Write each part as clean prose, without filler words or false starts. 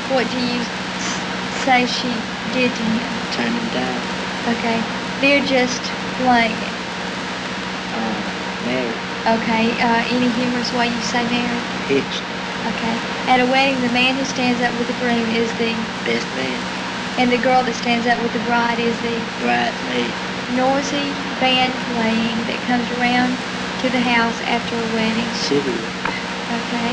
What do you say she did to him? Turn him down. Okay. They're just playing. Married. Okay. Any humorous way you say married? Hitched. Okay. At a wedding, the man who stands up with the groom is the Best man. and the girl that stands up with the bride is the Bridesmaid. noisy band playing that comes around to the house after a wedding. Chivalry. Okay.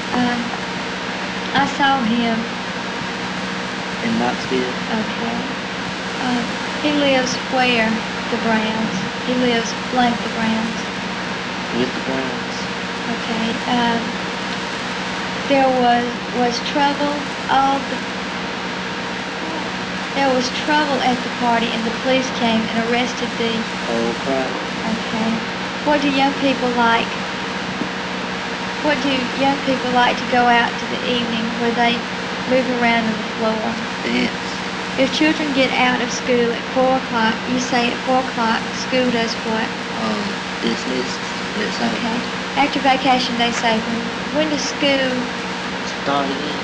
I saw him. In Knoxville. Okay. He lives where? The Browns. He lives blank the Browns. With the Browns. Okay. There was trouble. There was trouble at the party, and the police came and arrested the Whole crowd. Okay. What do young people like? What do young people like to go out to the evening where they move around on the floor? Dance. If children get out of school at 4 o'clock, you say at 4 o'clock, school does what? Dismissed. Let's out. Okay. After vacation, they say, when does school Start again.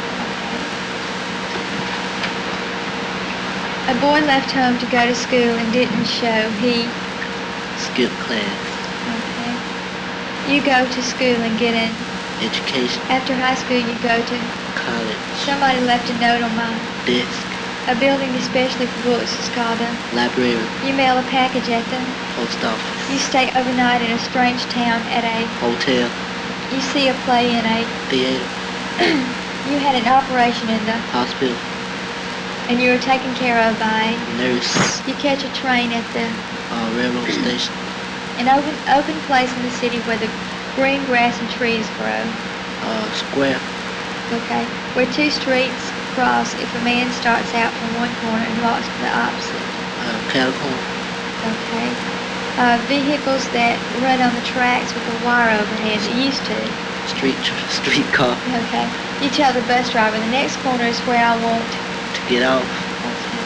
A boy left home to go to school and didn't show. He Skip class. Okay. You go to school and get an Education. After high school, you go to College. Somebody left a note on my Desk. A building especially for books is called a Library. You mail a package at the Post office. You stay overnight in a strange town at a Hotel. You see a play in a Theater. You had an operation in the Hospital. and you were taken care of by Nurse. You catch a train at the Railroad station. an open place in the city where the green grass and trees grow. Square. Okay. Where two streets cross if a man starts out from one corner and walks to the opposite. Catacomb. Okay. Vehicles that run on the tracks with a wire overhead. It used to. Streetcar. Okay. You tell the bus driver the next corner is where I want To get off. Okay.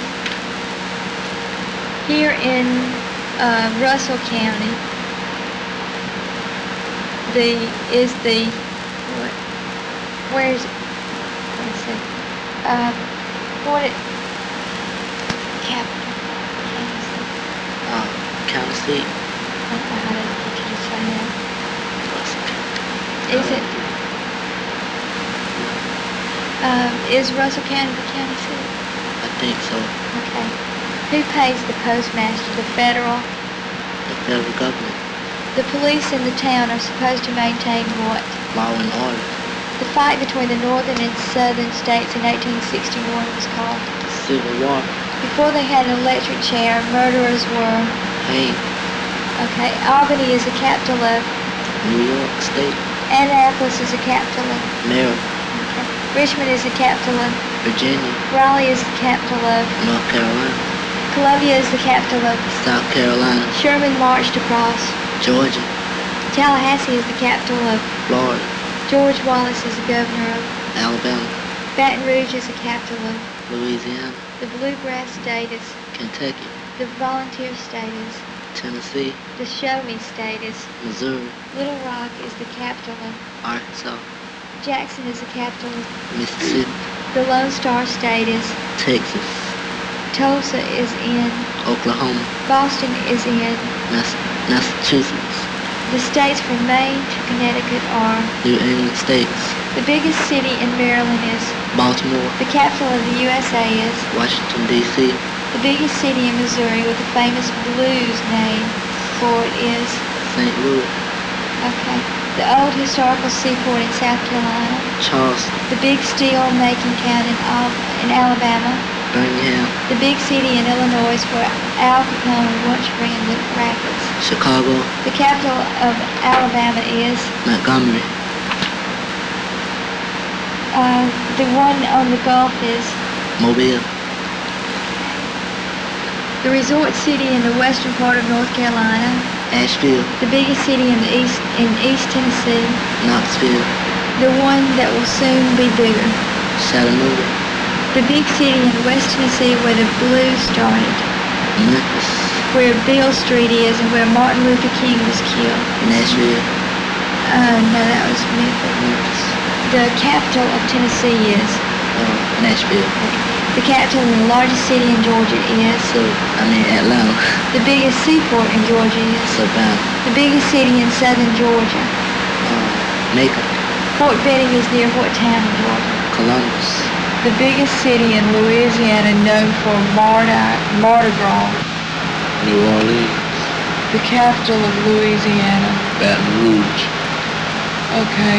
Here in Russell County, where is it? Let's see. Capital. County seat. I don't know how to get you to say that. Is it? Is Russell County the county seat? I think so. Okay. Who pays the postmaster? The federal? The federal government. The police in the town are supposed to maintain what? Law and order. The fight between the northern and southern states in 1861 was called. Civil War. Before they had an electric chair, murderers were. Hey. Okay. Albany is the capital of. New York State. Annapolis is the capital of. Maryland. Okay. Richmond is the capital of. Virginia. Raleigh is the capital of. North Carolina. Columbia is the capital of. South Carolina. Sherman marched across. Georgia. Tallahassee is the capital of. Florida. George Wallace is the governor of. Alabama. Baton Rouge is the capital of. Louisiana. The bluegrass state is. Kentucky. The volunteer state is. Tennessee. The show me state is. Missouri. Little Rock is the capital of. Arkansas. Jackson is the capital of. Mississippi. The Lone Star state is. Texas. Tulsa is in. Oklahoma. Boston is in. Massachusetts. The states from Maine to Connecticut are. New England states. The biggest city in Maryland is. Baltimore. The capital of the USA is. Washington, D.C. The biggest city in Missouri with a famous blues name for it is. St. Louis. Okay. The old historical seaport in South Carolina. Charleston. The big steel making town in Alabama. Birmingham. The big city in Illinois where Al Capone once ran the rapids. Chicago. The capital of Alabama is. Montgomery. The one on the Gulf is. Mobile. The resort city in the western part of North Carolina. Asheville. The biggest city in East Tennessee. Knoxville. The one that will soon be bigger. Chattanooga. The big city in West Tennessee where the blues started. Memphis. Where Beale Street is and where Martin Luther King was killed. Nashville. No, that was Memphis. The capital of Tennessee is. Nashville. The capital and the largest city in Georgia is. Atlanta. The biggest seaport in Georgia is. Savannah. The biggest city in southern Georgia. Macon. Fort Benning is near what town in Georgia? Columbus. The biggest city in Louisiana known for Mardi Gras. New Orleans. The capital of Louisiana. Baton Rouge. Okay,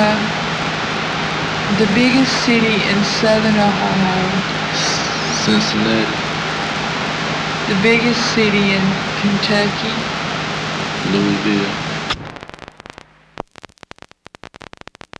the biggest city in southern Ohio. Cincinnati. The biggest city in Kentucky. Louisville.